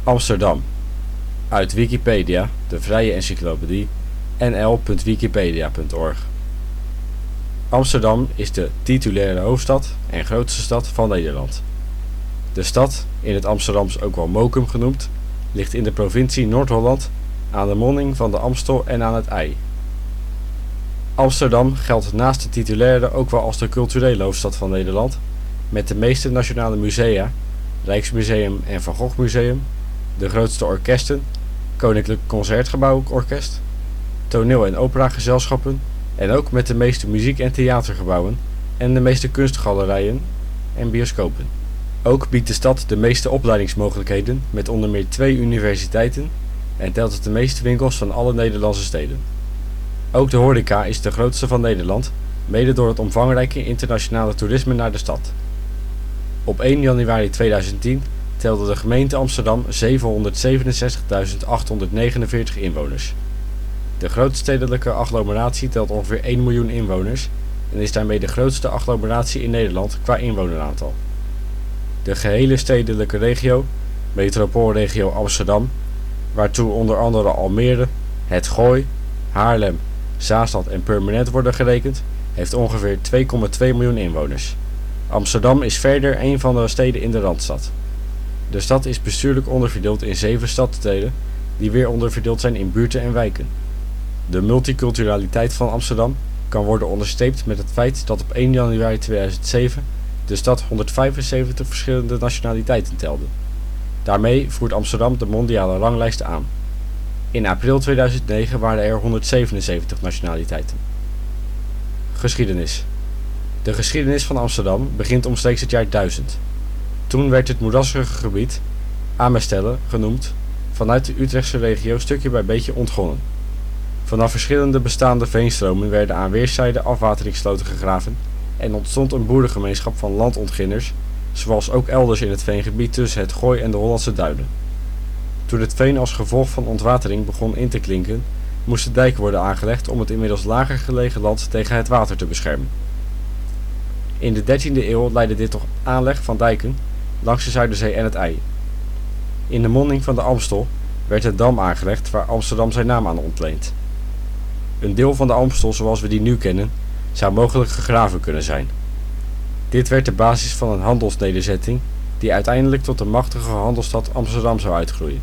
Amsterdam. Uit Wikipedia, de vrije encyclopedie. nl.wikipedia.org. Amsterdam is de titulaire hoofdstad en grootste stad van Nederland. De stad, in het Amsterdams ook wel Mokum genoemd, ligt in de provincie Noord-Holland aan de monding van de Amstel en aan het IJ. Amsterdam geldt naast de titulaire ook wel als de culturele hoofdstad van Nederland, met de meeste nationale musea, Rijksmuseum en Van Gogh Museum, de grootste orkesten, Koninklijk Concertgebouworkest, toneel- en operagezelschappen en ook met de meeste muziek- en theatergebouwen en de meeste kunstgalerijen en bioscopen. Ook biedt de stad de meeste opleidingsmogelijkheden met onder meer 2 universiteiten en telt het de meeste winkels van alle Nederlandse steden. Ook de horeca is de grootste van Nederland, mede door het omvangrijke internationale toerisme naar de stad. Op 1 januari 2010 telde de gemeente Amsterdam 767.849 inwoners. De grootstedelijke agglomeratie telt ongeveer 1 miljoen inwoners en is daarmee de grootste agglomeratie in Nederland qua inwoneraantal. De gehele stedelijke regio, metropoolregio Amsterdam, waartoe onder andere Almere, Het Gooi, Haarlem, Zaanstad en Purmerend worden gerekend, heeft ongeveer 2,2 miljoen inwoners. Amsterdam is verder een van de steden in de Randstad. De stad is bestuurlijk onderverdeeld in 7 stadsdelen, die weer onderverdeeld zijn in buurten en wijken. De multiculturaliteit van Amsterdam kan worden onderstreept met het feit dat op 1 januari 2007 de stad 175 verschillende nationaliteiten telde. Daarmee voert Amsterdam de mondiale ranglijst aan. In april 2009 waren er 177 nationaliteiten. Geschiedenis. De geschiedenis van Amsterdam begint omstreeks het jaar 1000. Toen werd het moerassige gebied, Amestelle genoemd, vanuit de Utrechtse regio stukje bij beetje ontgonnen. Vanaf verschillende bestaande veenstromen werden aan weerszijden afwateringssloten gegraven en ontstond een boerengemeenschap van landontginners, zoals ook elders in het veengebied tussen het Gooi en de Hollandse Duinen. Toen het veen als gevolg van ontwatering begon in te klinken, moesten dijken worden aangelegd om het inmiddels lager gelegen land tegen het water te beschermen. In de 13e eeuw leidde dit tot aanleg van dijken langs de Zuiderzee en het IJ. In de monding van de Amstel werd een dam aangelegd waar Amsterdam zijn naam aan ontleent. Een deel van de Amstel zoals we die nu kennen, zou mogelijk gegraven kunnen zijn. Dit werd de basis van een handelsnederzetting die uiteindelijk tot de machtige handelsstad Amsterdam zou uitgroeien.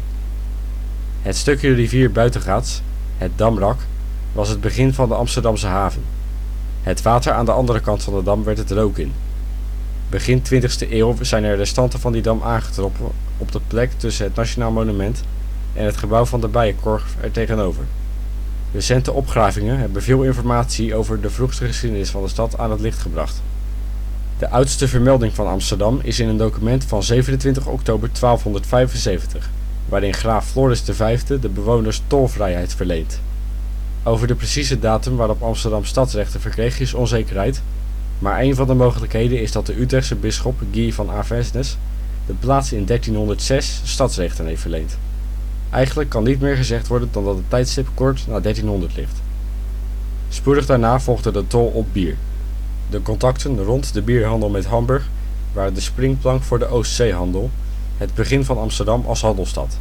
Het stukje rivier buitengaats, het Damrak, was het begin van de Amsterdamse haven. Het water aan de andere kant van de dam werd het Rokin. Begin 20e eeuw zijn er restanten van die dam aangetroffen op de plek tussen het Nationaal Monument en het gebouw van de Bijenkorf er tegenover. Recente opgravingen hebben veel informatie over de vroegste geschiedenis van de stad aan het licht gebracht. De oudste vermelding van Amsterdam is in een document van 27 oktober 1275, waarin graaf Floris V de bewoners tolvrijheid verleent. Over de precieze datum waarop Amsterdam stadsrechten verkreeg is onzekerheid, maar een van de mogelijkheden is dat de Utrechtse bisschop Guy van Avesnes de plaats in 1306 stadsrechten heeft verleend. Eigenlijk kan niet meer gezegd worden dan dat het tijdstip kort na 1300 ligt. Spoedig daarna volgde de tol op bier. De contacten rond de bierhandel met Hamburg waren de springplank voor de Oostzeehandel, het begin van Amsterdam als handelsstad.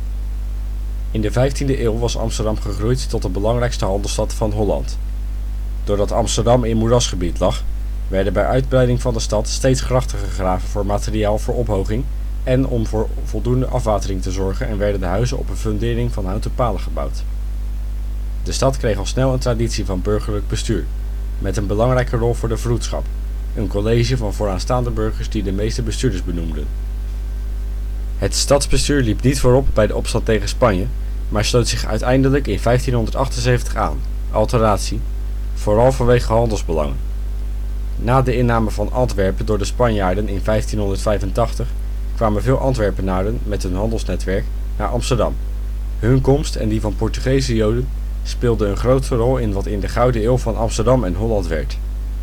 In de 15e eeuw was Amsterdam gegroeid tot de belangrijkste handelsstad van Holland. Doordat Amsterdam in moerasgebied lag, werden bij uitbreiding van de stad steeds grachten gegraven voor materiaal voor ophoging en om voor voldoende afwatering te zorgen en werden de huizen op een fundering van houten palen gebouwd. De stad kreeg al snel een traditie van burgerlijk bestuur, met een belangrijke rol voor de vroedschap, een college van vooraanstaande burgers die de meeste bestuurders benoemden. Het stadsbestuur liep niet voorop bij de opstand tegen Spanje, maar sloot zich uiteindelijk in 1578 aan, alteratie, vooral vanwege handelsbelangen. Na de inname van Antwerpen door de Spanjaarden in 1585 kwamen veel Antwerpenaren met hun handelsnetwerk naar Amsterdam. Hun komst en die van Portugese Joden speelde een grote rol in wat in de Gouden Eeuw van Amsterdam en Holland werd.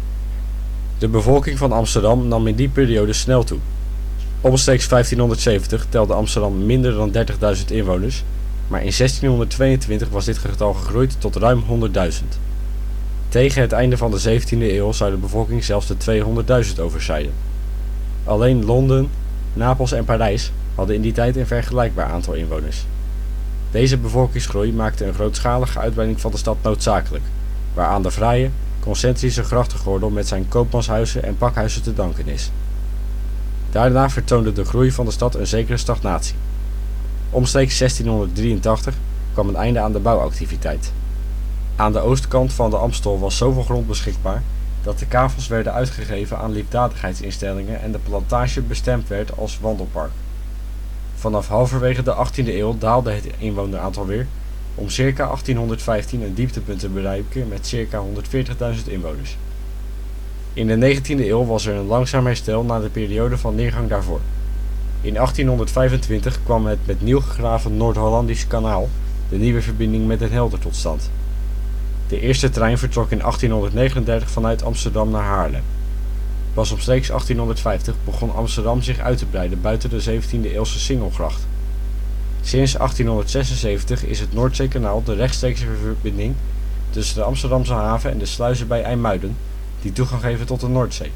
De bevolking van Amsterdam nam in die periode snel toe. Omstreeks 1570 telde Amsterdam minder dan 30.000 inwoners, maar in 1622 was dit getal gegroeid tot ruim 100.000. Tegen het einde van de 17e eeuw zou de bevolking zelfs de 200.000 overschrijden. Alleen Londen, Napels en Parijs hadden in die tijd een vergelijkbaar aantal inwoners. Deze bevolkingsgroei maakte een grootschalige uitbreiding van de stad noodzakelijk, waaraan de fraaie, concentrische grachtengordel met zijn koopmanshuizen en pakhuizen te danken is. Daarna vertoonde de groei van de stad een zekere stagnatie. Omstreeks 1683 kwam een einde aan de bouwactiviteit. Aan de oostkant van de Amstel was zoveel grond beschikbaar dat de kavels werden uitgegeven aan liefdadigheidsinstellingen en de plantage bestemd werd als wandelpark. Vanaf halverwege de 18e eeuw daalde het inwoneraantal weer, om circa 1815 een dieptepunt te bereiken met circa 140.000 inwoners. In de 19e eeuw was er een langzaam herstel na de periode van neergang daarvoor. In 1825 kwam het met nieuw gegraven Noord-Hollandisch Kanaal, de nieuwe verbinding met Den Helder, tot stand. De eerste trein vertrok in 1839 vanuit Amsterdam naar Haarlem. Pas omstreeks 1850 begon Amsterdam zich uit te breiden buiten de 17e eeuwse Singelgracht. Sinds 1876 is het Noordzeekanaal de rechtstreekse verbinding tussen de Amsterdamse haven en de sluizen bij IJmuiden, die toegang geven tot de Noordzee.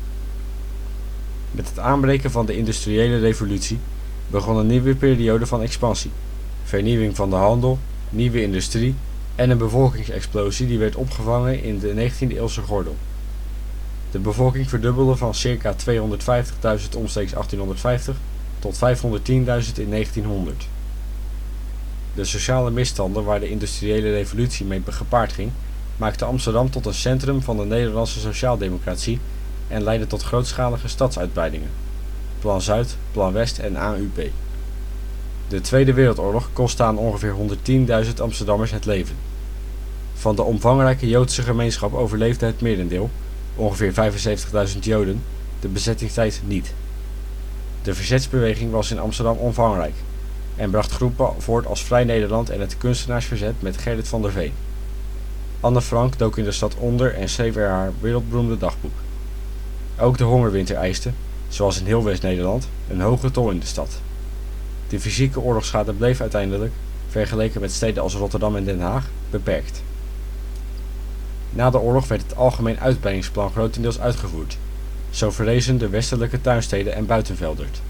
Met het aanbreken van de industriële revolutie begon een nieuwe periode van expansie, vernieuwing van de handel, nieuwe industrie en een bevolkingsexplosie die werd opgevangen in de 19e eeuwse gordel. De bevolking verdubbelde van circa 250.000 omstreeks 1850 tot 510.000 in 1900. De sociale misstanden waar de industriële revolutie mee gepaard ging, maakte Amsterdam tot een centrum van de Nederlandse sociaaldemocratie en leidde tot grootschalige stadsuitbreidingen. Plan Zuid, Plan West en AUP. De Tweede Wereldoorlog kostte aan ongeveer 110.000 Amsterdammers het leven. Van de omvangrijke Joodse gemeenschap overleefde het merendeel, ongeveer 75.000 Joden, de bezettingstijd niet. De verzetsbeweging was in Amsterdam omvangrijk en bracht groepen voort als Vrij Nederland en het kunstenaarsverzet met Gerrit van der Veen. Anne Frank dook in de stad onder en schreef er haar wereldberoemde dagboek. Ook de hongerwinter eiste, zoals in heel West-Nederland, een hoge tol in de stad. De fysieke oorlogsschade bleef uiteindelijk, vergeleken met steden als Rotterdam en Den Haag, beperkt. Na de oorlog werd het algemeen uitbreidingsplan grotendeels uitgevoerd. Zo verrezen de westelijke tuinsteden en Buitenveldert.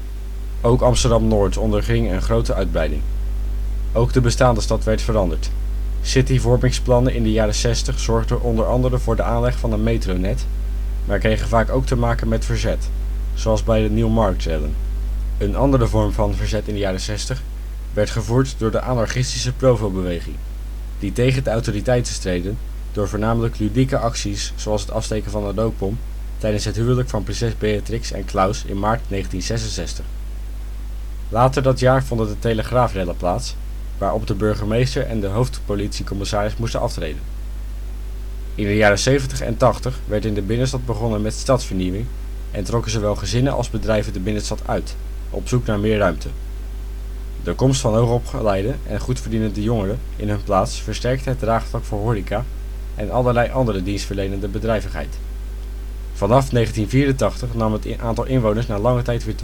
Ook Amsterdam-Noord onderging een grote uitbreiding. Ook de bestaande stad werd veranderd. Cityvormingsplannen in de jaren 60 zorgden onder andere voor de aanleg van een metronet, maar kregen vaak ook te maken met verzet, zoals bij de Nieuwmarktrellen. Een andere vorm van verzet in de jaren 60 werd gevoerd door de anarchistische Provo-beweging, die tegen de autoriteiten streden door voornamelijk ludieke acties zoals het afsteken van een rookbom tijdens het huwelijk van prinses Beatrix en Klaus in maart 1966. Later dat jaar vonden de Telegraafrellen plaats, waarop de burgemeester en de hoofdpolitiecommissaris moesten aftreden. In de jaren 70 en 80 werd in de binnenstad begonnen met stadsvernieuwing en trokken zowel gezinnen als bedrijven de binnenstad uit, op zoek naar meer ruimte. De komst van hoogopgeleide en goedverdienende jongeren in hun plaats versterkte het draagvlak voor horeca en allerlei andere dienstverlenende bedrijvigheid. Vanaf 1984 nam het aantal inwoners na lange tijd weer toe.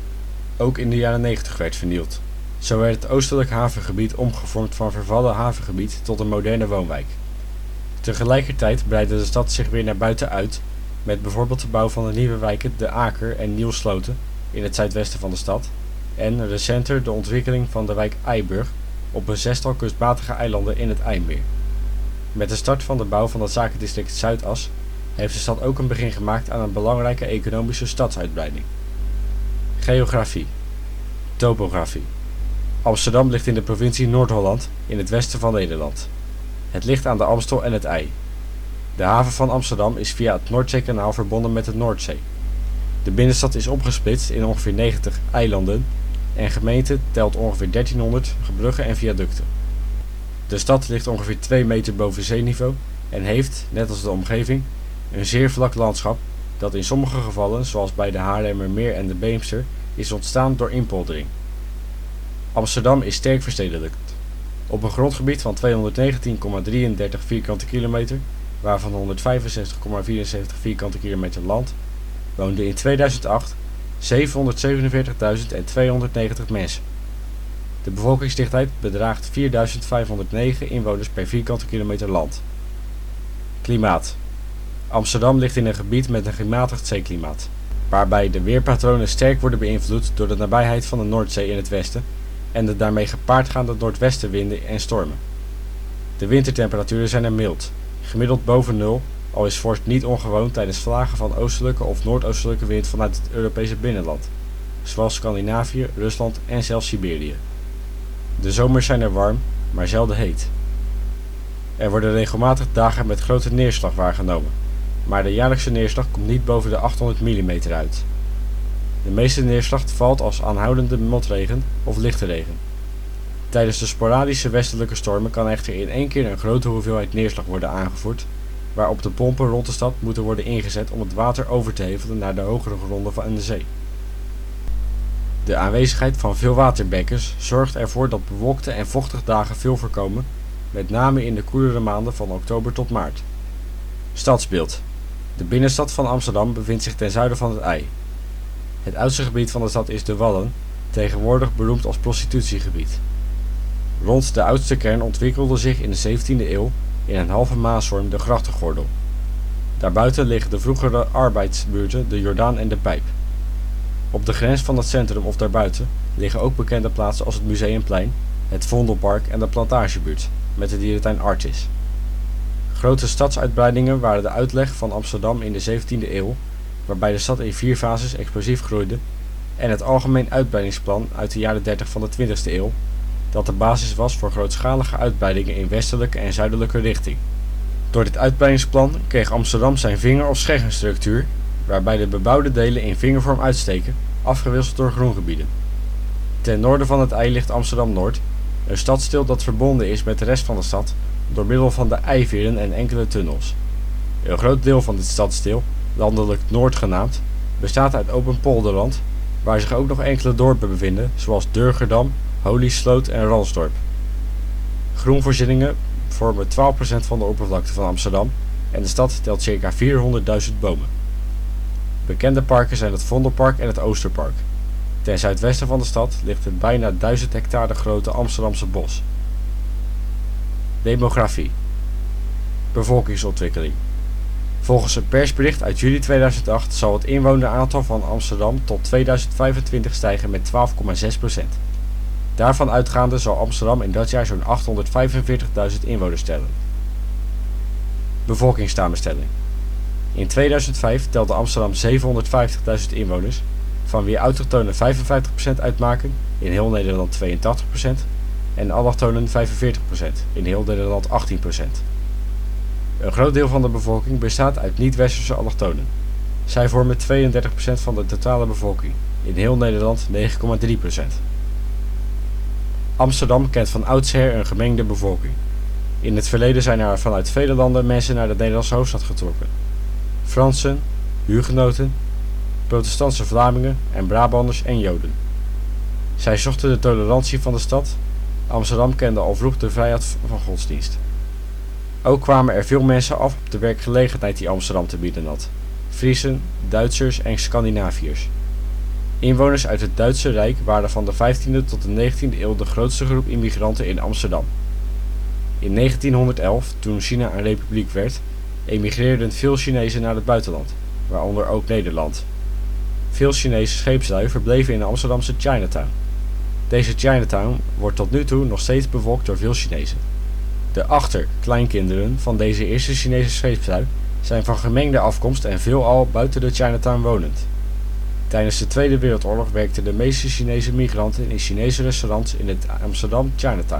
Ook in de jaren 90 werd vernield. Zo werd het oostelijk havengebied omgevormd van vervallen havengebied tot een moderne woonwijk. Tegelijkertijd breidde de stad zich weer naar buiten uit, met bijvoorbeeld de bouw van de nieuwe wijken De Aker en Nieuwsloten in het zuidwesten van de stad en recenter de ontwikkeling van de wijk Eiburg op een zestal kunstmatige eilanden in het IJmeer. Met de start van de bouw van het zakendistrict Zuidas heeft de stad ook een begin gemaakt aan een belangrijke economische stadsuitbreiding. Geografie. Topografie. Amsterdam ligt in de provincie Noord-Holland in het westen van Nederland. Het ligt aan de Amstel en het IJ. De haven van Amsterdam is via het Noordzeekanaal verbonden met de Noordzee. De binnenstad is opgesplitst in ongeveer 90 eilanden en gemeente telt ongeveer 1300 bruggen en viaducten. De stad ligt ongeveer 2 meter boven zeeniveau en heeft, net als de omgeving, een zeer vlak landschap dat in sommige gevallen, zoals bij de Haarlemmermeer en de Beemster, is ontstaan door inpoldering. Amsterdam is sterk verstedelijkt. Op een grondgebied van 219,33 vierkante kilometer, waarvan 165,74 vierkante kilometer land, woonden in 2008 747.290 mensen. De bevolkingsdichtheid bedraagt 4.509 inwoners per vierkante kilometer land. Klimaat. Amsterdam ligt in een gebied met een gematigd zeeklimaat. waarbij de weerpatronen sterk worden beïnvloed door de nabijheid van de Noordzee in het westen en de daarmee gepaardgaande noordwestenwinden en stormen. De wintertemperaturen zijn er mild, gemiddeld boven nul, al is vorst niet ongewoon tijdens vlagen van oostelijke of noordoostelijke wind vanuit het Europese binnenland, zoals Scandinavië, Rusland en zelfs Siberië. De zomers zijn er warm, maar zelden heet. Er worden regelmatig dagen met grote neerslag waargenomen, maar de jaarlijkse neerslag komt niet boven de 800 mm uit. De meeste neerslag valt als aanhoudende motregen of lichte regen. Tijdens de sporadische westelijke stormen kan echter in één keer een grote hoeveelheid neerslag worden aangevoerd, waarop de pompen rond de stad moeten worden ingezet om het water over te hevelen naar de hogere gronden van de zee. De aanwezigheid van veel waterbekkens zorgt ervoor dat bewolkte en vochtige dagen veel voorkomen, met name in de koelere maanden van oktober tot maart. Stadsbeeld. De binnenstad van Amsterdam bevindt zich ten zuiden van het IJ. Het oudste gebied van de stad is de Wallen, tegenwoordig beroemd als prostitutiegebied. Rond de oudste kern ontwikkelde zich in de 17e eeuw in een halve maasvorm de grachtengordel. Daarbuiten liggen de vroegere arbeidsbuurten de Jordaan en de Pijp. Op de grens van het centrum of daarbuiten liggen ook bekende plaatsen als het Museumplein, het Vondelpark en de Plantagebuurt, met de dierentuin Artis. Grote stadsuitbreidingen waren de uitleg van Amsterdam in de 17e eeuw, waarbij de stad in 4 fases explosief groeide, en het Algemeen Uitbreidingsplan uit de jaren 30 van de 20e eeuw, dat de basis was voor grootschalige uitbreidingen in westelijke en zuidelijke richting. Door dit uitbreidingsplan kreeg Amsterdam zijn vinger- of scheggenstructuur, waarbij de bebouwde delen in vingervorm uitsteken, afgewisseld door groengebieden. Ten noorden van het IJ ligt Amsterdam-Noord, een stadsdeel dat verbonden is met de rest van de stad door middel van de IJvieren en enkele tunnels. Een groot deel van dit stadsdeel, landelijk Noord genaamd, bestaat uit open polderland, waar zich ook nog enkele dorpen bevinden, zoals Durgerdam, Holy-Sloot en Ransdorp. Groenvoorzieningen vormen 12% van de oppervlakte van Amsterdam en de stad telt ca. 400.000 bomen. Bekende parken zijn het Vondelpark en het Oosterpark. Ten zuidwesten van de stad ligt het bijna 1000 hectare grote Amsterdamse bos. Demografie. Bevolkingsontwikkeling. Volgens een persbericht uit juli 2008 zal het inwoneraantal van Amsterdam tot 2025 stijgen met 12,6%. Daarvan uitgaande zal Amsterdam in dat jaar zo'n 845.000 inwoners tellen. Bevolkingssamenstelling. In 2005 telde Amsterdam 750.000 inwoners, van wie autochtonen 55% uitmaken, in heel Nederland 82% en allochtonen 45%, in heel Nederland 18%. Een groot deel van de bevolking bestaat uit niet-westerse allochtonen. Zij vormen 32% van de totale bevolking, in heel Nederland 9,3%. Amsterdam kent van oudsher een gemengde bevolking. In het verleden zijn er vanuit vele landen mensen naar de Nederlandse hoofdstad getrokken. Fransen, hugenoten, protestantse Vlamingen en Brabanders en Joden. Zij zochten de tolerantie van de stad. Amsterdam kende al vroeg de vrijheid van godsdienst. Ook kwamen er veel mensen af op de werkgelegenheid die Amsterdam te bieden had. Friezen, Duitsers en Scandinaviërs. Inwoners uit het Duitse Rijk waren van de 15e tot de 19e eeuw de grootste groep immigranten in Amsterdam. In 1911, toen China een republiek werd, emigreerden veel Chinezen naar het buitenland, waaronder ook Nederland. Veel Chinese scheepslui verbleven in de Amsterdamse Chinatown. Deze Chinatown wordt tot nu toe nog steeds bevolkt door veel Chinezen. De achterkleinkinderen van deze eerste Chinese scheepslui zijn van gemengde afkomst en veelal buiten de Chinatown wonend. Tijdens de Tweede Wereldoorlog werkten de meeste Chinese migranten in Chinese restaurants in het Amsterdam Chinatown.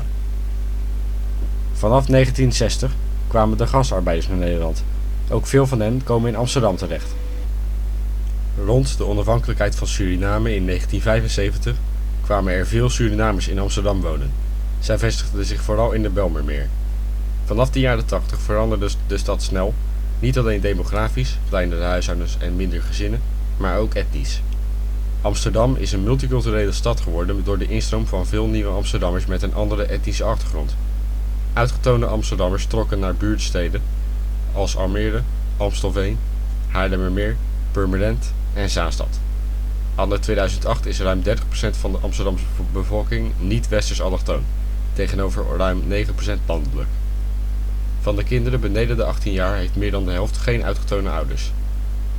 Vanaf 1960 kwamen de gastarbeiders naar Nederland. Ook veel van hen komen in Amsterdam terecht. Rond de onafhankelijkheid van Suriname in 1975 kwamen er veel Surinamers in Amsterdam wonen. Zij vestigden zich vooral in de Bijlmermeer. Vanaf de jaren 80 veranderde de stad snel, niet alleen demografisch, kleinere huishoudens en minder gezinnen, maar ook etnisch. Amsterdam is een multiculturele stad geworden door de instroom van veel nieuwe Amsterdammers met een andere etnische achtergrond. Uitgetoonde Amsterdammers trokken naar buurtsteden als Almere, Amstelveen, Haarlemmermeer, Purmerend en Zaanstad. Anno 2008 is ruim 30% van de Amsterdamse bevolking niet-westers allochtoon, tegenover ruim 9% landelijk. Van de kinderen beneden de 18 jaar heeft meer dan de helft geen autochtone ouders.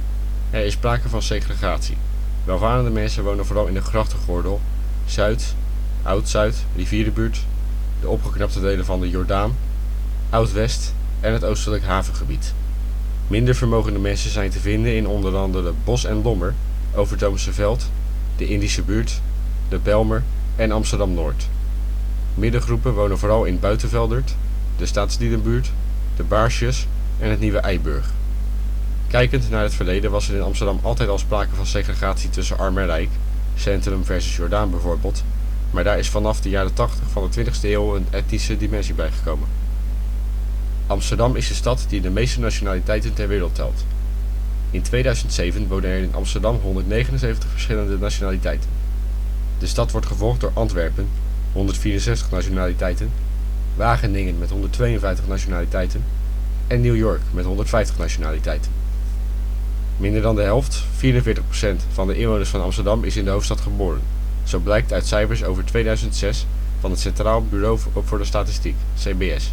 Er is sprake van segregatie. Welvarende mensen wonen vooral in de grachtengordel, Zuid, Oud-Zuid, rivierenbuurt, de opgeknapte delen van de Jordaan, Oud-West en het oostelijk havengebied. Minder vermogende mensen zijn te vinden in onder andere Bos en Lommer, Overtoomse Veld, de Indische Buurt, de Bijlmer en Amsterdam-Noord. Middengroepen wonen vooral in Buitenveldert, de Staatsliedenbuurt, de Baarsjes en het Nieuwe Eiburg. Kijkend naar het verleden was er in Amsterdam altijd al sprake van segregatie tussen arm en rijk, Centrum versus Jordaan bijvoorbeeld, maar daar is vanaf de jaren 80 van de 20e eeuw een etnische dimensie bijgekomen. Amsterdam is de stad die de meeste nationaliteiten ter wereld telt. In 2007 woonden er in Amsterdam 179 verschillende nationaliteiten. De stad wordt gevolgd door Antwerpen, 164 nationaliteiten, Wageningen met 152 nationaliteiten en New York met 150 nationaliteiten. Minder dan de helft, 44% van de inwoners van Amsterdam is in de hoofdstad geboren. Zo blijkt uit cijfers over 2006 van het Centraal Bureau voor de Statistiek, CBS.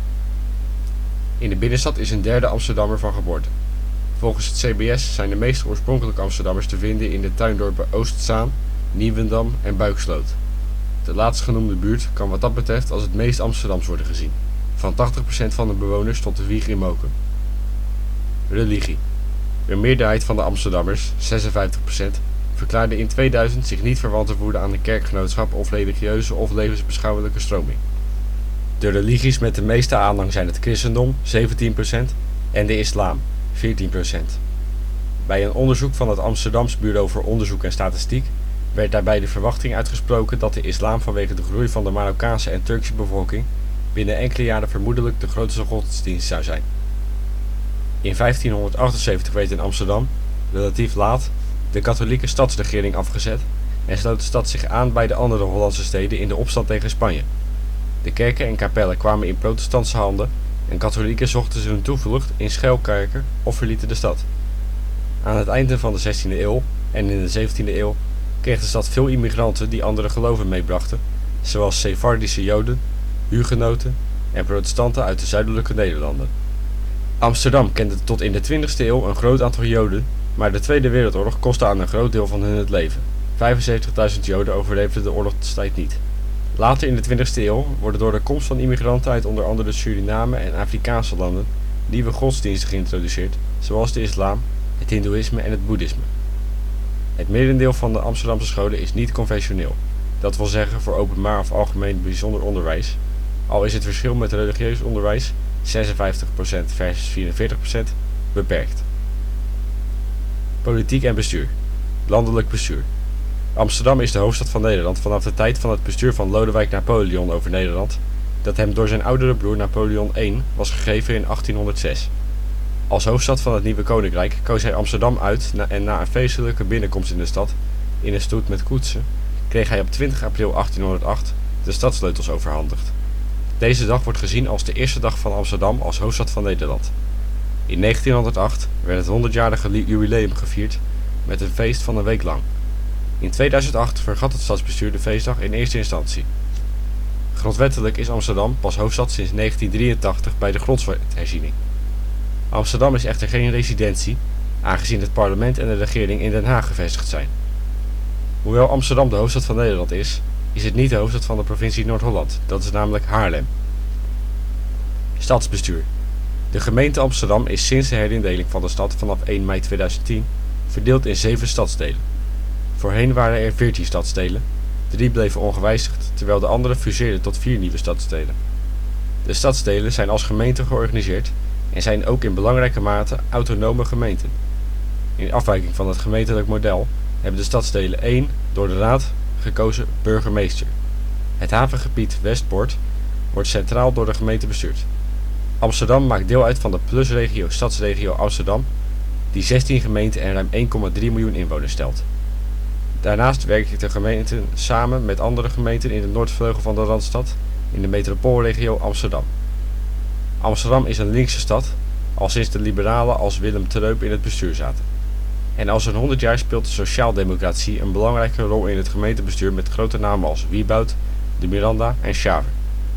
In de binnenstad is een derde Amsterdammer van geboorte. Volgens het CBS zijn de meeste oorspronkelijke Amsterdammers te vinden in de tuindorpen Oostzaan, Nieuwendam en Buiksloot. De laatstgenoemde buurt kan wat dat betreft als het meest Amsterdams worden gezien. Van 80% van de bewoners tot de wieg in Mokum. Religie. Een meerderheid van de Amsterdammers, 56%, verklaarde in 2000 zich niet verwant te voelen aan een kerkgenootschap of religieuze of levensbeschouwelijke stroming. De religies met de meeste aanhang zijn het christendom, 17%, en de islam, 14%. Bij een onderzoek van het Amsterdams Bureau voor Onderzoek en Statistiek werd daarbij de verwachting uitgesproken dat de islam vanwege de groei van de Marokkaanse en Turkse bevolking binnen enkele jaren vermoedelijk de grootste godsdienst zou zijn. In 1578 werd in Amsterdam, relatief laat, de katholieke stadsregering afgezet en sloot de stad zich aan bij de andere Hollandse steden in de opstand tegen Spanje. De kerken en kapellen kwamen in protestantse handen en katholieken zochten hun toevlucht in schuilkerken of verlieten de stad. Aan het einde van de 16e eeuw en in de 17e eeuw kreeg de stad veel immigranten die andere geloven meebrachten, zoals Sephardische Joden, hugenoten en protestanten uit de zuidelijke Nederlanden. Amsterdam kende tot in de 20e eeuw een groot aantal Joden, maar de Tweede Wereldoorlog kostte aan een groot deel van hen het leven. 75.000 Joden overleefden de oorlogstijd niet. Later in de 20e eeuw worden door de komst van immigranten uit onder andere Suriname en Afrikaanse landen nieuwe godsdiensten geïntroduceerd, zoals de islam, het hindoeïsme en het boeddhisme. Het merendeel van de Amsterdamse scholen is niet confessioneel, dat wil zeggen voor openbaar of algemeen bijzonder onderwijs, al is het verschil met religieus onderwijs, 56% versus 44%, beperkt. Politiek en bestuur. Landelijk bestuur. Amsterdam is de hoofdstad van Nederland vanaf de tijd van het bestuur van Lodewijk Napoleon over Nederland, dat hem door zijn oudere broer Napoleon I was gegeven in 1806. Als hoofdstad van het nieuwe koninkrijk koos hij Amsterdam uit en na een feestelijke binnenkomst in de stad, in een stoet met koetsen, kreeg hij op 20 april 1808 de stadssleutels overhandigd. Deze dag wordt gezien als de eerste dag van Amsterdam als hoofdstad van Nederland. In 1908 werd het 100-jarige jubileum gevierd met een feest van een week lang. In 2008 vergat het stadsbestuur de feestdag in eerste instantie. Grondwettelijk is Amsterdam pas hoofdstad sinds 1983 bij de grondwetherziening. Amsterdam is echter geen residentie, aangezien het parlement en de regering in Den Haag gevestigd zijn. Hoewel Amsterdam de hoofdstad van Nederland is, is het niet de hoofdstad van de provincie Noord-Holland, dat is namelijk Haarlem. Stadsbestuur. De gemeente Amsterdam is sinds de herindeling van de stad vanaf 1 mei 2010 verdeeld in 7 stadsdelen. Voorheen waren er 14 stadsdelen, 3 bleven ongewijzigd, terwijl de andere fuseerden tot 4 nieuwe stadsdelen. De stadsdelen zijn als gemeenten georganiseerd en zijn ook in belangrijke mate autonome gemeenten. In afwijking van het gemeentelijk model hebben de stadsdelen 1 door de raad gekozen burgemeester. Het havengebied Westpoort wordt centraal door de gemeente bestuurd. Amsterdam maakt deel uit van de plusregio Stadsregio Amsterdam, die 16 gemeenten en ruim 1,3 miljoen inwoners telt. Daarnaast werkt de gemeente samen met andere gemeenten in de noordvleugel van de Randstad in de metropoolregio Amsterdam. Amsterdam is een linkse stad, al sinds de liberalen als Willem Treup in het bestuur zaten. En al zo'n 100 jaar speelt de sociaaldemocratie een belangrijke rol in het gemeentebestuur met grote namen als Wieboud, de Miranda en Schaver.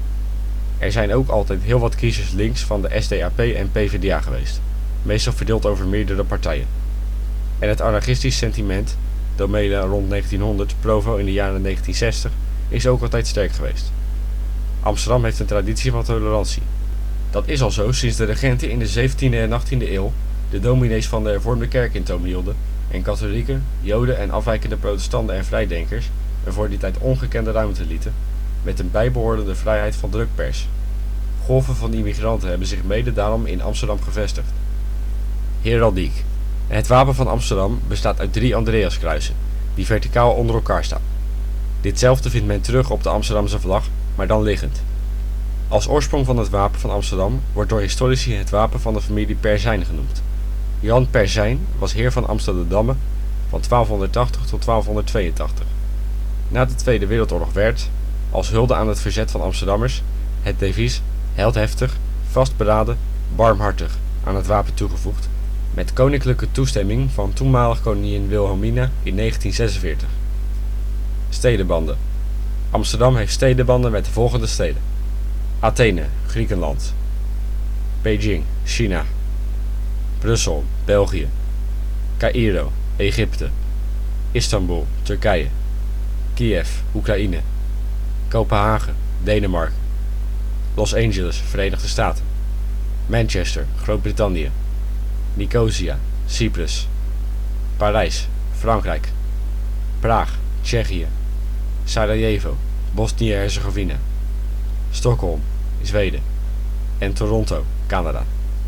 Er zijn ook altijd heel wat kiezers links van de SDAP en PvdA geweest, meestal verdeeld over meerdere partijen. En het anarchistisch sentiment, Domela rond 1900, Provo in de jaren 1960, is ook altijd sterk geweest. Amsterdam heeft een traditie van tolerantie. Dat is al zo sinds de regenten in de 17e en 18e eeuw de dominees van de hervormde kerk in toom hielden en katholieken, joden en afwijkende protestanten en vrijdenkers een voor die tijd ongekende ruimte lieten, met een bijbehorende vrijheid van drukpers. Golven van immigranten hebben zich mede daarom in Amsterdam gevestigd. Heraldiek. Het wapen van Amsterdam bestaat uit 3 Andreaskruisen, die verticaal onder elkaar staan. Ditzelfde vindt men terug op de Amsterdamse vlag, maar dan liggend. Als oorsprong van het wapen van Amsterdam wordt door historici het wapen van de familie Perzijn genoemd. Jan Perzijn was heer van Amsterdamme van 1280 tot 1282. Na de Tweede Wereldoorlog werd, als hulde aan het verzet van Amsterdammers, het devies heldheftig, vastberaden, barmhartig aan het wapen toegevoegd, met koninklijke toestemming van toenmalig koningin Wilhelmina in 1946. Stedenbanden. Amsterdam heeft stedenbanden met de volgende steden: Athene, Griekenland; Beijing, China; Brussel, België; Caïro, Egypte; Istanbul, Turkije; Kiev, Oekraïne; Kopenhagen, Denemarken; Los Angeles, Verenigde Staten; Manchester, Groot-Brittannië; Nicosia, Cyprus; Parijs, Frankrijk; Praag, Tsjechië; Sarajevo, Bosnië-Herzegovina; Stockholm, Zweden; en Toronto, Canada.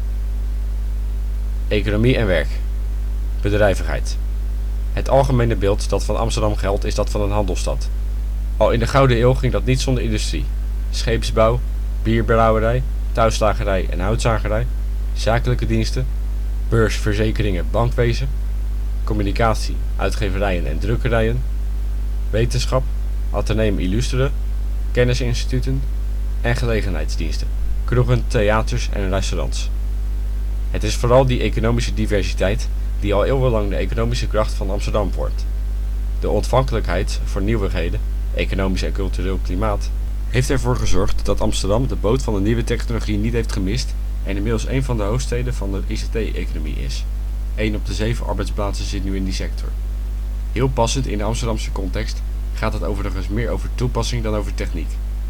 Economie en werk. Bedrijvigheid. Het algemene beeld dat van Amsterdam geldt is dat van een handelsstad. Al in de Gouden Eeuw ging dat niet zonder industrie: scheepsbouw, bierbrouwerij, tuinslagerij en houtzagerij, zakelijke diensten, beurs, verzekeringen, bankwezen, communicatie, uitgeverijen en drukkerijen, wetenschap, Atheneum Illustre, kennisinstituten en gelegenheidsdiensten, kroegen, theaters en restaurants. Het is vooral die economische diversiteit die al eeuwenlang de economische kracht van Amsterdam vormt. De ontvankelijkheid voor nieuwigheden, economisch en cultureel klimaat, heeft ervoor gezorgd dat Amsterdam de boot van de nieuwe technologie niet heeft gemist en inmiddels een van de hoofdsteden van de ICT-economie is. 1 op de 7 arbeidsplaatsen zit nu in die sector. Heel passend in de Amsterdamse context gaat het overigens meer over toepassing dan over techniek.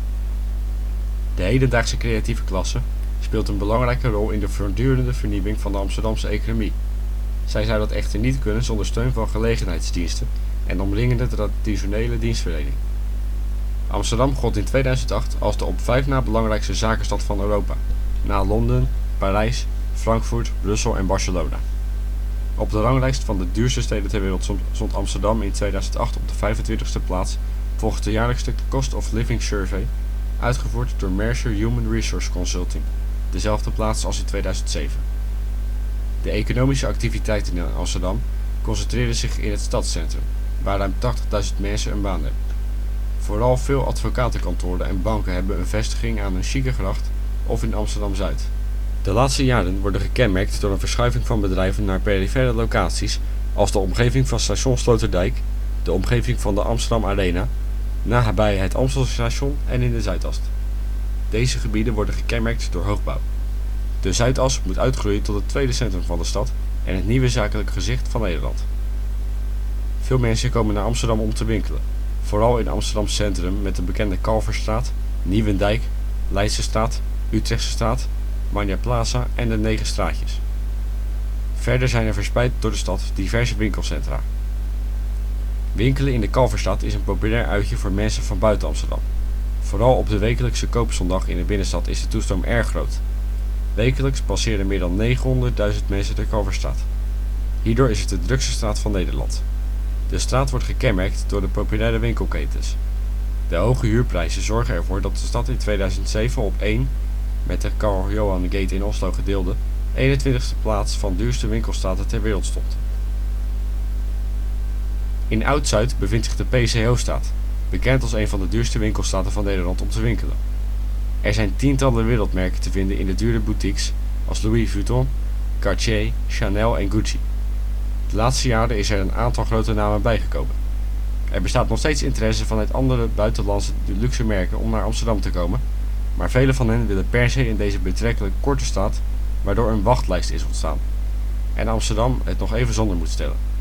De hedendaagse creatieve klasse speelt een belangrijke rol in de voortdurende vernieuwing van de Amsterdamse economie. Zij zou dat echter niet kunnen zonder steun van gelegenheidsdiensten en omringende traditionele dienstverlening. Amsterdam gold in 2008 als de op 5 na belangrijkste zakenstad van Europa, na Londen, Parijs, Frankfurt, Brussel en Barcelona. Op de ranglijst van de duurste steden ter wereld stond Amsterdam in 2008 op de 25e plaats volgens de jaarlijkse Cost of Living Survey, uitgevoerd door Mercer Human Resource Consulting, dezelfde plaats als in 2007. De economische activiteiten in Amsterdam concentreren zich in het stadscentrum, waar ruim 80.000 mensen een baan hebben. Vooral veel advocatenkantoren en banken hebben een vestiging aan een chique gracht of in Amsterdam-Zuid. De laatste jaren worden gekenmerkt door een verschuiving van bedrijven naar perifere locaties als de omgeving van station Sloterdijk, de omgeving van de Amsterdam Arena, nabij het Amstelstation en in de Zuidas. Deze gebieden worden gekenmerkt door hoogbouw. De Zuidas moet uitgroeien tot het tweede centrum van de stad en het nieuwe zakelijk gezicht van Nederland. Veel mensen komen naar Amsterdam om te winkelen, vooral in Amsterdam Centrum met de bekende Kalverstraat, Nieuwendijk, Leidsestraat, Utrechtsestraat, Manja Plaza en de 9 straatjes. Verder zijn er verspreid door de stad diverse winkelcentra. Winkelen in de Kalverstraat is een populair uitje voor mensen van buiten Amsterdam. Vooral op de wekelijkse koopzondag in de binnenstad is de toestroom erg groot. Wekelijks passeren meer dan 900.000 mensen de Kalverstraat. Hierdoor is het de drukste straat van Nederland. De straat wordt gekenmerkt door de populaire winkelketens. De hoge huurprijzen zorgen ervoor dat de stad in 2007 op 1, met de Karl Johan Gate in Oslo gedeelde, 21e plaats van duurste winkelstraten ter wereld stond. In Oud-Zuid bevindt zich de PCO-straat, bekend als een van de duurste winkelstraten van Nederland om te winkelen. Er zijn tientallen wereldmerken te vinden in de dure boutiques als Louis Vuitton, Cartier, Chanel en Gucci. De laatste jaren is er een aantal grote namen bijgekomen. Er bestaat nog steeds interesse vanuit andere buitenlandse luxe merken om naar Amsterdam te komen, maar vele van hen willen per se in deze betrekkelijk korte stad, waardoor een wachtlijst is ontstaan en Amsterdam het nog even zonder moet stellen.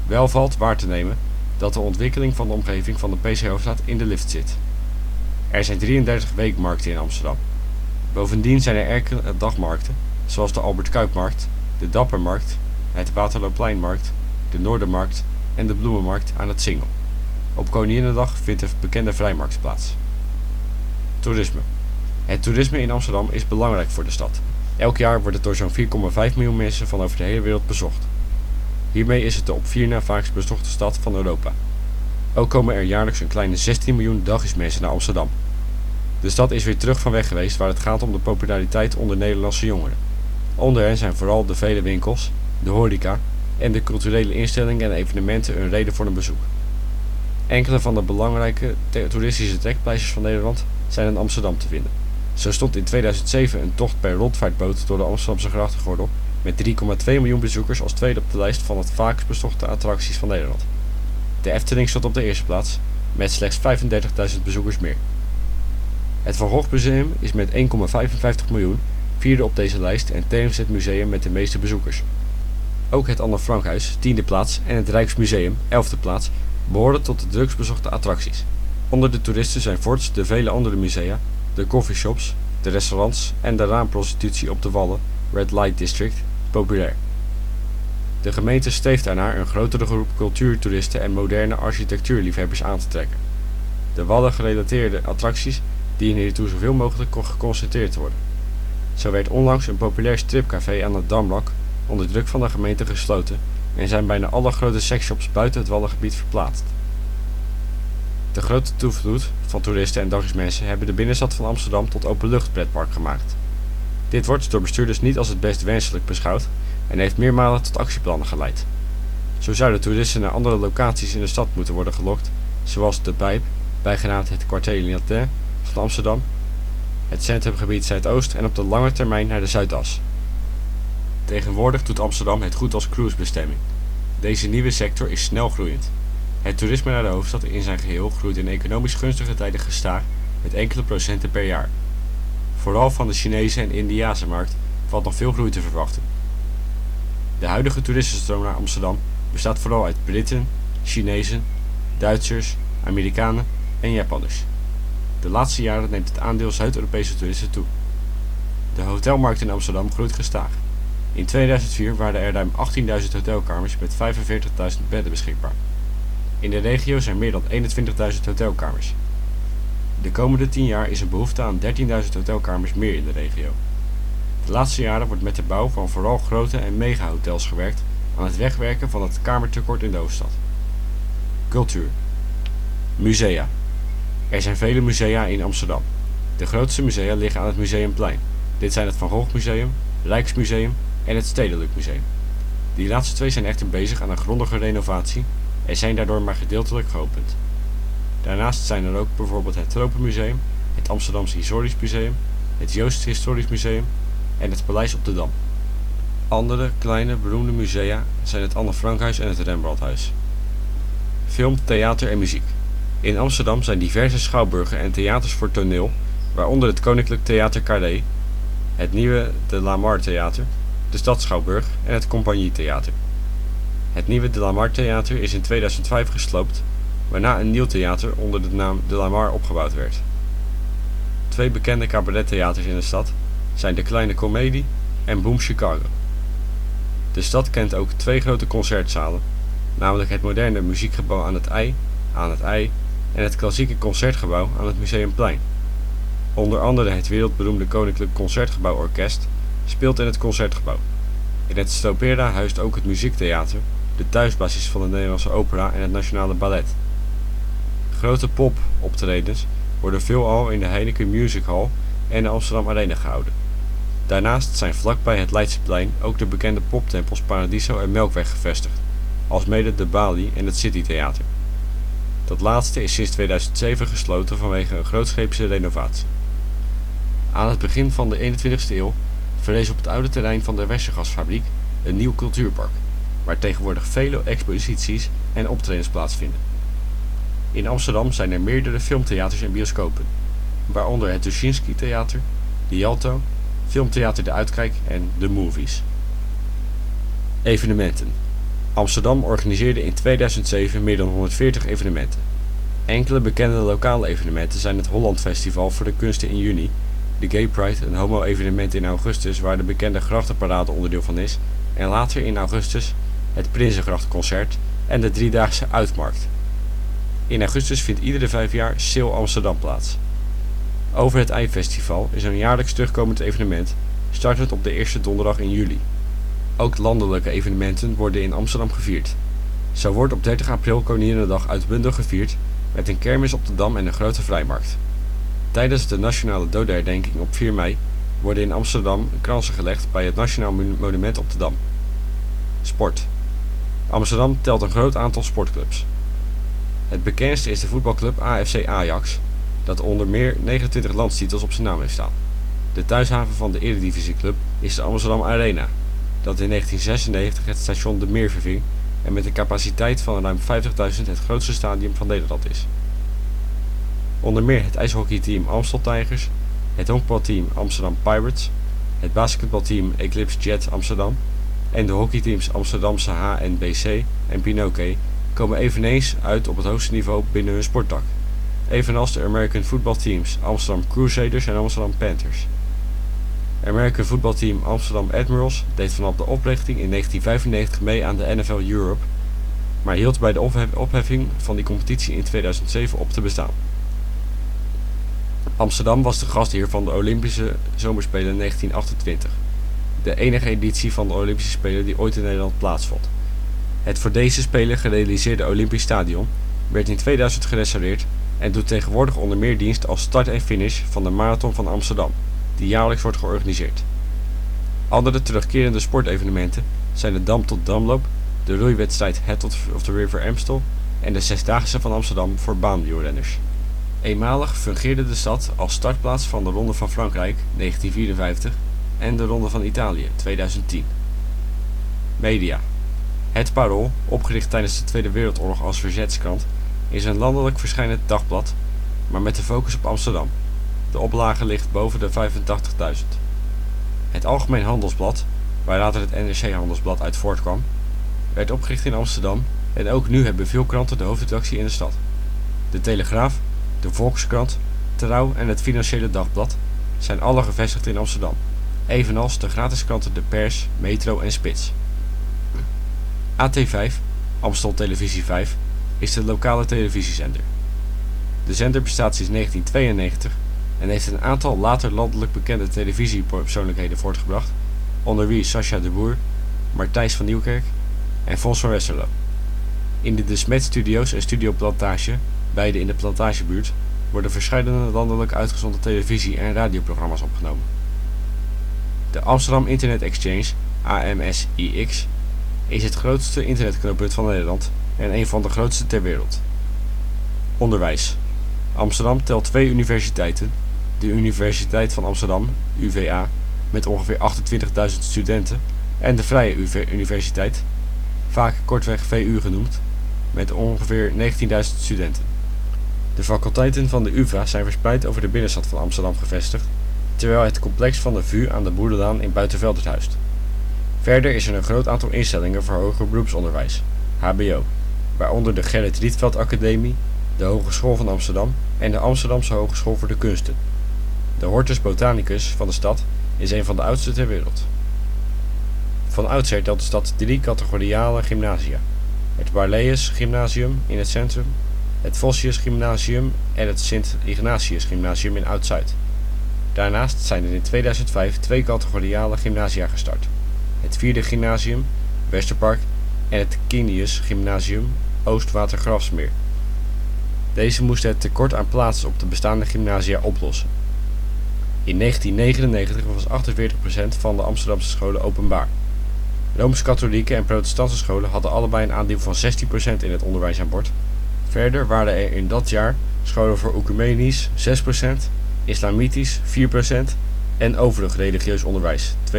Wel valt waar te nemen dat de ontwikkeling van de omgeving van de PC Hoofdstad in de lift zit. Er zijn 33 weekmarkten in Amsterdam. Bovendien zijn er enkele dagmarkten, zoals de Albert Kuipmarkt, de Dappermarkt, het Waterloopleinmarkt, de Noordermarkt en de Bloemenmarkt aan het Singel. Op Koninginnedag vindt de bekende vrijmarkt plaats. Toerisme. Het toerisme in Amsterdam is belangrijk voor de stad. Elk jaar wordt het door zo'n 4,5 miljoen mensen van over de hele wereld bezocht. Hiermee is het de op 4 na vaakst bezochte stad van Europa. Ook komen er jaarlijks een kleine 16 miljoen dagjesmensen naar Amsterdam. De stad is weer terug van weg geweest waar het gaat om de populariteit onder Nederlandse jongeren. Onder hen zijn vooral de vele winkels, de horeca en de culturele instellingen en evenementen een reden voor een bezoek. Enkele van de belangrijke toeristische trekpleisters van Nederland zijn in Amsterdam te vinden. Zo stond in 2007 een tocht per rondvaartboot door de Amsterdamse grachtengordel met 3,2 miljoen bezoekers als tweede op de lijst van het vaakst bezochte attracties van Nederland. De Efteling stond op de eerste plaats met slechts 35.000 bezoekers meer. Het Van Gogh Museum is met 1,55 miljoen vierde op deze lijst en tevens het museum met de meeste bezoekers. Ook het Anne Frankhuis, 10e plaats, en het Rijksmuseum, 11e plaats, behoren tot de drukst bezochte attracties. Onder de toeristen zijn voorts de vele andere musea, de coffeeshops, de restaurants en de raamprostitutie op de Wallen, Red Light District, populair. De gemeente streeft ernaar een grotere groep cultuurtoeristen en moderne architectuurliefhebbers aan te trekken. De Wallen-gerelateerde attracties dienen hiertoe zoveel mogelijk geconcentreerd te worden. Zo werd onlangs een populair stripcafé aan het Damrak onder druk van de gemeente gesloten en zijn bijna alle grote seksshops buiten het Wallengebied verplaatst. De grote toevloed van toeristen en dagjesmensen hebben de binnenstad van Amsterdam tot openluchtpretpark gemaakt. Dit wordt door bestuurders niet als het best wenselijk beschouwd en heeft meermalen tot actieplannen geleid. Zo zouden toeristen naar andere locaties in de stad moeten worden gelokt, zoals de Pijp, bijgenaamd het Quartier Latin van Amsterdam, het centrumgebied Zuidoost en op de lange termijn naar de Zuidas. Tegenwoordig doet Amsterdam het goed als cruisebestemming. Deze nieuwe sector is snel groeiend. Het toerisme naar de hoofdstad in zijn geheel groeit in economisch gunstige tijden gestaag met enkele procenten per jaar. Vooral van de Chinese en Indiase markt valt nog veel groei te verwachten. De huidige toeristenstroom naar Amsterdam bestaat vooral uit Britten, Chinezen, Duitsers, Amerikanen en Japanners. De laatste jaren neemt het aandeel Zuid-Europese toeristen toe. De hotelmarkt in Amsterdam groeit gestaag. In 2004 waren er ruim 18.000 hotelkamers met 45.000 bedden beschikbaar. In de regio zijn meer dan 21.000 hotelkamers. De komende 10 jaar is er behoefte aan 13.000 hotelkamers meer in de regio. De laatste jaren wordt met de bouw van vooral grote en megahotels gewerkt aan het wegwerken van het kamertekort in de hoofdstad. Cultuur. Musea. Er zijn vele musea in Amsterdam. De grootste musea liggen aan het Museumplein. Dit zijn het Van Gogh Museum, Rijksmuseum en het Stedelijk Museum. Die laatste twee zijn echter bezig aan een grondige renovatie en zijn daardoor maar gedeeltelijk geopend. Daarnaast zijn er ook bijvoorbeeld het Tropenmuseum, het Amsterdamse Historisch Museum, het Joost Historisch Museum en het Paleis op de Dam. Andere kleine beroemde musea zijn het Anne Frankhuis en het Rembrandthuis. Film, theater en muziek. In Amsterdam zijn diverse schouwburgen en theaters voor toneel, waaronder het Koninklijk Theater Carré, het nieuwe De La Mar Theater, de Stadsschouwburg en het Compagnietheater. Het nieuwe De La Mar Theater is in 2005 gesloopt, waarna een nieuw theater onder de naam De La Mar opgebouwd werd. Twee bekende cabarettheaters in de stad zijn De Kleine Comedie en Boom Chicago. De stad kent ook twee grote concertzalen, namelijk het moderne muziekgebouw aan het IJ en het klassieke concertgebouw aan het Museumplein. Onder andere het wereldberoemde Koninklijk Concertgebouw Orkest speelt in het Concertgebouw. In het Stopera huist ook het Muziektheater, de thuisbasis van de Nederlandse Opera en het Nationale Ballet. Grote pop-optredens worden veelal in de Heineken Music Hall en de Amsterdam Arena gehouden. Daarnaast zijn vlakbij het Leidseplein ook de bekende poptempels Paradiso en Melkweg gevestigd, alsmede de Bali en het City Theater. Dat laatste is sinds 2007 gesloten vanwege een grootscheepse renovatie. Aan het begin van de 21ste eeuw verrees op het oude terrein van de Westergasfabriek een nieuw cultuurpark, waar tegenwoordig vele exposities en optredens plaatsvinden. In Amsterdam zijn er meerdere filmtheaters en bioscopen, waaronder het Tuschinski Theater, de Jalto, Filmtheater De Uitkijk en The Movies. Evenementen. Amsterdam organiseerde in 2007 meer dan 140 evenementen. Enkele bekende lokale evenementen zijn het Holland Festival voor de kunsten in juni, de Gay Pride, een homo-evenement in augustus waar de bekende Grachtenparade onderdeel van is, en later in augustus het Prinsengrachtconcert en de driedaagse Uitmarkt. In augustus vindt iedere 5 jaar Sail Amsterdam plaats. Over het IJfestival is een jaarlijks terugkomend evenement, startend op de eerste donderdag in juli. Ook landelijke evenementen worden in Amsterdam gevierd. Zo wordt op 30 april Koninginnedag uitbundig gevierd met een kermis op de Dam en een grote vrijmarkt. Tijdens de nationale dodenherdenking op 4 mei worden in Amsterdam kransen gelegd bij het Nationaal Monument op de Dam. Sport. Amsterdam telt een groot aantal sportclubs. Het bekendste is de voetbalclub AFC Ajax, dat onder meer 29 landstitels op zijn naam heeft staan. De thuishaven van de Eredivisieclub is de Amsterdam Arena, dat in 1996 het station De Meer verving en met een capaciteit van ruim 50.000 het grootste stadion van Nederland is. Onder meer het ijshockeyteam Amstel Tigers, het honkbalteam Amsterdam Pirates, het basketbalteam Eclipse Jet Amsterdam en de hockeyteams Amsterdamse HNBC en Pinoquet komen eveneens uit op het hoogste niveau binnen hun sporttak, evenals de American voetbalteams Amsterdam Crusaders en Amsterdam Panthers. American voetbalteam Amsterdam Admirals deed vanaf de oprichting in 1995 mee aan de NFL Europe, maar hield bij de opheffing van die competitie in 2007 op te bestaan. Amsterdam was de gastheer van de Olympische Zomerspelen 1928, de enige editie van de Olympische Spelen die ooit in Nederland plaatsvond. Het voor deze Spelen gerealiseerde Olympisch Stadion werd in 2000 gerestaureerd en doet tegenwoordig onder meer dienst als start en finish van de Marathon van Amsterdam, die jaarlijks wordt georganiseerd. Andere terugkerende sportevenementen zijn de Dam tot Damloop, de roeiwedstrijd Head of the River Amstel en de Zesdaagse van Amsterdam voor baanwielrenners. Eenmalig fungeerde de stad als startplaats van de Ronde van Frankrijk 1954 en de Ronde van Italië 2010. Media. Het Parool, opgericht tijdens de Tweede Wereldoorlog als verzetskrant, is een landelijk verschijnend dagblad, maar met de focus op Amsterdam. De oplage ligt boven de 85.000. Het Algemeen Handelsblad, waar later het NRC Handelsblad uit voortkwam, werd opgericht in Amsterdam en ook nu hebben veel kranten de hoofdredactie in de stad. De Telegraaf, de Volkskrant, Trouw en het Financiële Dagblad zijn alle gevestigd in Amsterdam, evenals de gratis kranten De Pers, Metro en Spits. AT5, Amstel Televisie 5, is de lokale televisiezender. De zender bestaat sinds 1992 en heeft een aantal later landelijk bekende televisiepersoonlijkheden voortgebracht, onder wie Sacha de Boer, Martijs van Nieuwkerk en Fons van Westerlo. In de Smet Studios en Studio Plantage, beide in de Plantagebuurt, worden verschillende landelijk uitgezonden televisie- en radioprogramma's opgenomen. De Amsterdam Internet Exchange, AMSIX, is het grootste internetknooppunt van Nederland en een van de grootste ter wereld. Onderwijs. Amsterdam telt 2 universiteiten, de Universiteit van Amsterdam, UvA, met ongeveer 28.000 studenten en de Vrije Universiteit, vaak kortweg VU genoemd, met ongeveer 19.000 studenten. De faculteiten van de UvA zijn verspreid over de binnenstad van Amsterdam gevestigd, terwijl het complex van de VU aan de Boerderlaan in Buitenveldert huist. Verder is er een groot aantal instellingen voor hoger beroepsonderwijs, HBO, waaronder de Gerrit Rietveld Academie, de Hogeschool van Amsterdam en de Amsterdamse Hogeschool voor de Kunsten. De Hortus Botanicus van de stad is een van de oudste ter wereld. Van oudsher telt de stad 3 categoriale gymnasia: het Barleus Gymnasium in het centrum, het Vossius Gymnasium en het Sint Ignatius Gymnasium in Oud-Zuid. Daarnaast zijn er in 2005 2 categoriale gymnasia gestart: het 4e Gymnasium, Westerpark, en het Kinius Gymnasium, Oostwatergraafsmeer. Deze moesten het tekort aan plaatsen op de bestaande gymnasia oplossen. In 1999 was 48% van de Amsterdamse scholen openbaar. Rooms-katholieke en protestantse scholen hadden allebei een aandeel van 16% in het onderwijs aan boord. Verder waren er in dat jaar scholen voor ecumenisch 6%, islamitisch 4% en overig religieus onderwijs 2%.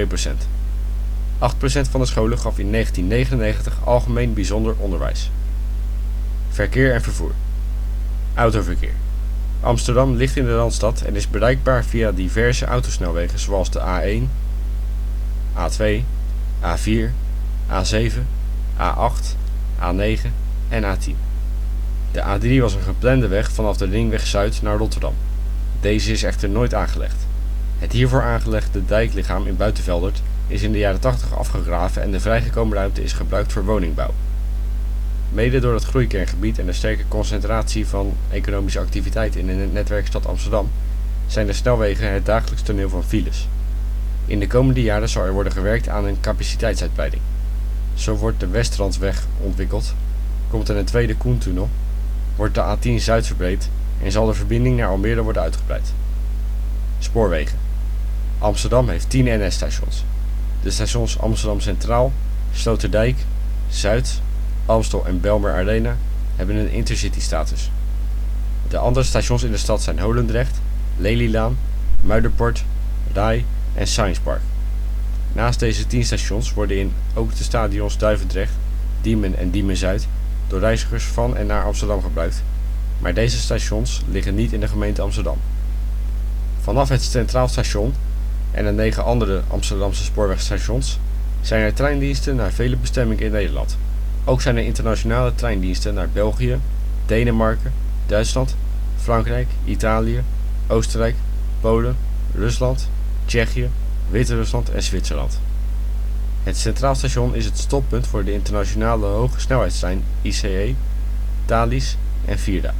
8% van de scholen gaf in 1999 algemeen bijzonder onderwijs. Verkeer en vervoer. Autoverkeer. Amsterdam ligt in de Randstad en is bereikbaar via diverse autosnelwegen zoals de A1, A2, A4, A7, A8, A9 en A10. De A3 was een geplande weg vanaf de Ringweg Zuid naar Rotterdam. Deze is echter nooit aangelegd. Het hiervoor aangelegde dijklichaam in Buitenveldert is in de jaren 80 afgegraven en de vrijgekomen ruimte is gebruikt voor woningbouw. Mede door het groeikerngebied en de sterke concentratie van economische activiteit in het netwerk Stad Amsterdam zijn de snelwegen het dagelijks toneel van files. In de komende jaren zal er worden gewerkt aan een capaciteitsuitbreiding. Zo wordt de Westrandsweg ontwikkeld, komt er een tweede Koentunnel, wordt de A10 Zuid verbreed en zal de verbinding naar Almere worden uitgebreid. Spoorwegen. Amsterdam heeft 10 NS-stations. De stations Amsterdam Centraal, Sloterdijk, Zuid, Amstel en Belmer Arena hebben een intercity-status. De andere stations in de stad zijn Holendrecht, Lelylaan, Muiderpoort, Rai en Science Park. Naast deze 10 stations worden in ook de stadions Duivendrecht, Diemen en Diemen-Zuid door reizigers van en naar Amsterdam gebruikt, maar deze stations liggen niet in de gemeente Amsterdam. Vanaf het Centraal Station en de 9 andere Amsterdamse spoorwegstations zijn er treindiensten naar vele bestemmingen in Nederland. Ook zijn er internationale treindiensten naar België, Denemarken, Duitsland, Frankrijk, Italië, Oostenrijk, Polen, Rusland, Tsjechië, Wit-Rusland en Zwitserland. Het Centraal Station is het stoppunt voor de internationale hogesnelheidstrein ICE, Thalys en Vira.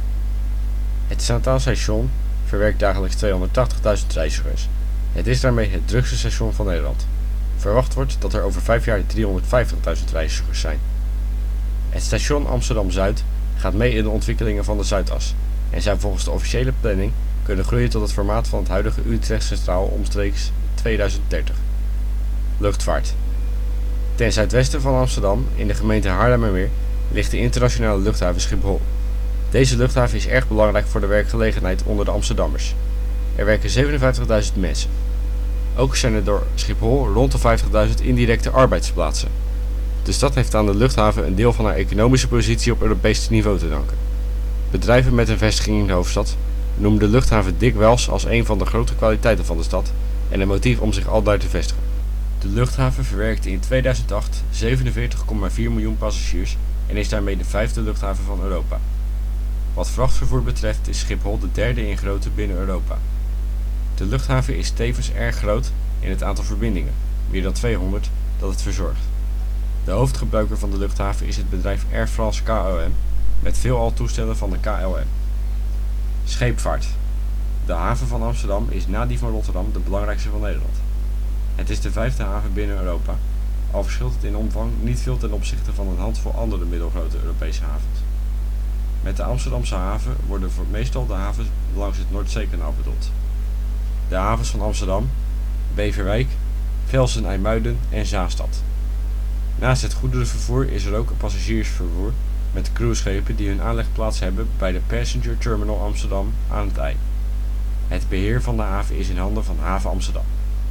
Het Centraal Station verwerkt dagelijks 280.000 reizigers. Het is daarmee het drukste station van Nederland. Verwacht wordt dat er over 5 jaar 350.000 reizigers zijn. Het station Amsterdam-Zuid gaat mee in de ontwikkelingen van de Zuidas en zou volgens de officiële planning kunnen groeien tot het formaat van het huidige Utrecht Centraal omstreeks 2030. Luchtvaart. Ten zuidwesten van Amsterdam, in de gemeente Haarlemmermeer, ligt de internationale luchthaven Schiphol. Deze luchthaven is erg belangrijk voor de werkgelegenheid onder de Amsterdammers. Er werken 57.000 mensen. Ook zijn er door Schiphol rond de 50.000 indirecte arbeidsplaatsen. De stad heeft aan de luchthaven een deel van haar economische positie op Europees niveau te danken. Bedrijven met een vestiging in de hoofdstad noemen de luchthaven dikwijls als een van de grote kwaliteiten van de stad en een motief om zich aldaar te vestigen. De luchthaven verwerkte in 2008 47,4 miljoen passagiers en is daarmee de 5e luchthaven van Europa. Wat vrachtvervoer betreft is Schiphol de 3e in grootte binnen Europa. De luchthaven is tevens erg groot in het aantal verbindingen, meer dan 200, dat het verzorgt. De hoofdgebruiker van de luchthaven is het bedrijf Air France KLM, met veelal toestellen van de KLM. Scheepvaart. De haven van Amsterdam is na die van Rotterdam de belangrijkste van Nederland. Het is de 5e haven binnen Europa, al verschilt het in omvang niet veel ten opzichte van een handvol andere middelgrote Europese havens. Met de Amsterdamse haven worden voor meestal de havens langs het Noordzeekanaal bedoeld. De havens van Amsterdam, Beverwijk, Velsen IJmuiden en Zaanstad. Naast het goederenvervoer is er ook een passagiersvervoer met cruiseschepen die hun aanlegplaats hebben bij de Passenger Terminal Amsterdam aan het IJ. Het beheer van de haven is in handen van Haven Amsterdam.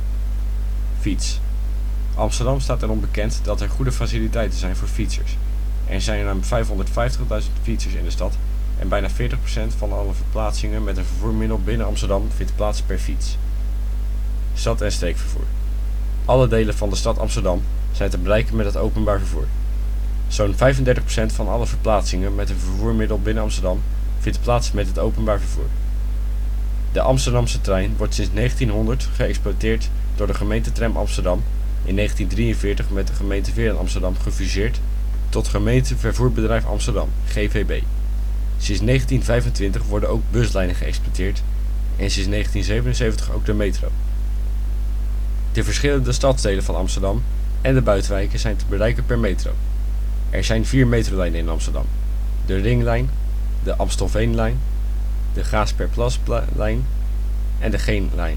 Fiets. Amsterdam staat erom bekend dat er goede faciliteiten zijn voor fietsers. Er zijn ruim 550.000 fietsers in de stad en bijna 40% van alle verplaatsingen met een vervoermiddel binnen Amsterdam vindt plaats per fiets. Stad- en streekvervoer. Alle delen van de stad Amsterdam zijn te bereiken met het openbaar vervoer. Zo'n 35% van alle verplaatsingen met een vervoermiddel binnen Amsterdam vindt plaats met het openbaar vervoer. De Amsterdamse trein wordt sinds 1900 geëxploiteerd door de gemeente Tram Amsterdam, in 1943 met de gemeente Veer in Amsterdam gefuseerd tot gemeente Vervoerbedrijf Amsterdam, GVB. Sinds 1925 worden ook buslijnen geëxploiteerd en sinds 1977 ook de metro. De verschillende stadsdelen van Amsterdam en de buitenwijken zijn te bereiken per metro. Er zijn 4 metrolijnen in Amsterdam: de Ringlijn, de Amstelveenlijn, de Gaasperplaslijn en de Geenlijn.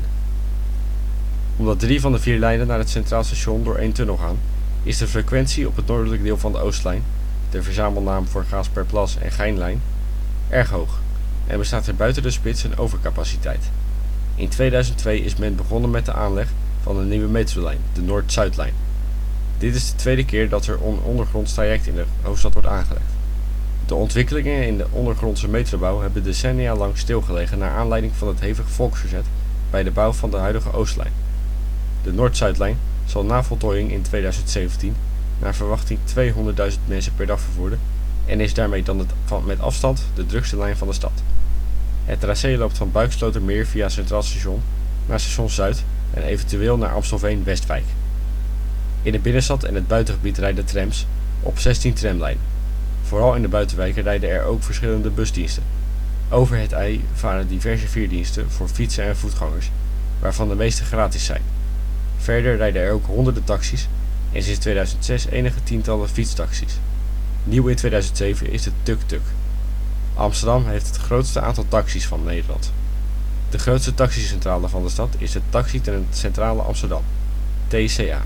Omdat 3 van de 4 lijnen naar het Centraal Station door 1 tunnel gaan, is de frequentie op het noordelijk deel van de Oostlijn, de verzamelnaam voor Gaasperplas en Geinlijn, erg hoog en bestaat er buiten de spits een overcapaciteit. In 2002 is men begonnen met de aanleg van een nieuwe metrolijn, de Noord-Zuidlijn. Dit is de tweede keer dat er een ondergronds traject in de hoofdstad wordt aangelegd. De ontwikkelingen in de ondergrondse metrobouw hebben decennia lang stilgelegen naar aanleiding van het hevig volksverzet bij de bouw van de huidige Oostlijn. De Noord-Zuidlijn zal na voltooiing in 2017 naar verwachting 200.000 mensen per dag vervoerde en is daarmee dan met afstand de drukste lijn van de stad. Het tracé loopt van Buikslotermeer via Centraal Station naar Station Zuid en eventueel naar Amstelveen-Westwijk. In de binnenstad en het buitengebied rijden trams op 16 tramlijnen. Vooral in de buitenwijken rijden er ook verschillende busdiensten. Over het IJ varen diverse veerdiensten voor fietsen en voetgangers, waarvan de meeste gratis zijn. Verder rijden er ook honderden taxis en sinds 2006 enige tientallen fietstaxis. Nieuw in 2007 is de tuk-tuk. Amsterdam heeft het grootste aantal taxis van Nederland. De grootste taxicentrale van de stad is de Taxi Centrale Amsterdam, TCA.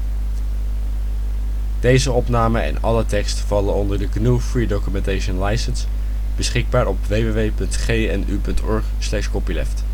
Deze opname en alle tekst vallen onder de GNU Free Documentation License, beschikbaar op www.gnu.org/copyleft.